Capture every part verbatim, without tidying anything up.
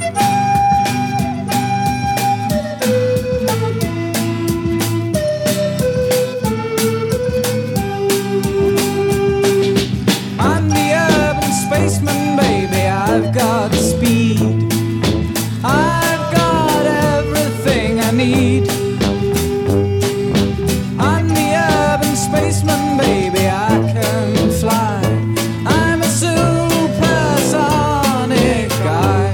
I'm the urban spaceman, baby, I've got speed. I've got everything I need. I'm the urban spaceman, baby, I can fly. I'm a supersonic guy.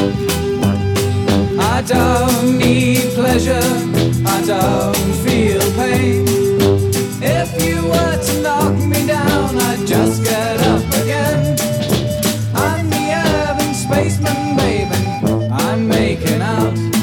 I don't need pleasure, I don't feel pain. If you were to knock me down, I'd just get up again. I'm the urban spaceman, baby, I'm making out.